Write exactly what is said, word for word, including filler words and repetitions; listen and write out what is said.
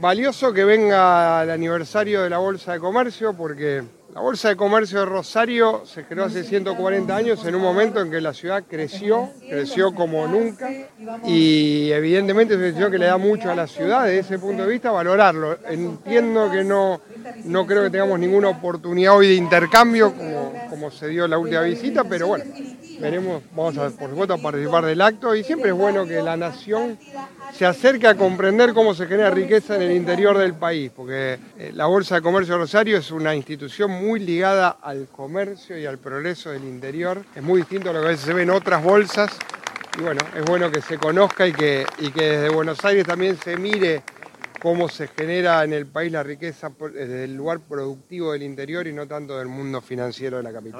Valioso que venga el aniversario de la Bolsa de Comercio, porque la Bolsa de Comercio de Rosario se creó hace ciento cuarenta años en un momento en que la ciudad creció, creció como nunca, y evidentemente es una decisión que le da mucho a la ciudad. Desde ese punto de vista, valorarlo. Entiendo que no, no creo que tengamos ninguna oportunidad hoy de intercambio como, como se dio en la última visita, pero bueno, veremos, vamos a, por supuesto, a participar del acto, y siempre es bueno que la nación se acerque a comprender cómo se genera riqueza en el interior del país, porque la Bolsa de Comercio de Rosario es una institución muy ligada al comercio y al progreso del interior. Es muy distinto a lo que a veces se ve en otras bolsas, y bueno, es bueno que se conozca y que, y que desde Buenos Aires también se mire cómo se genera en el país la riqueza desde el lugar productivo del interior y no tanto del mundo financiero de la capital.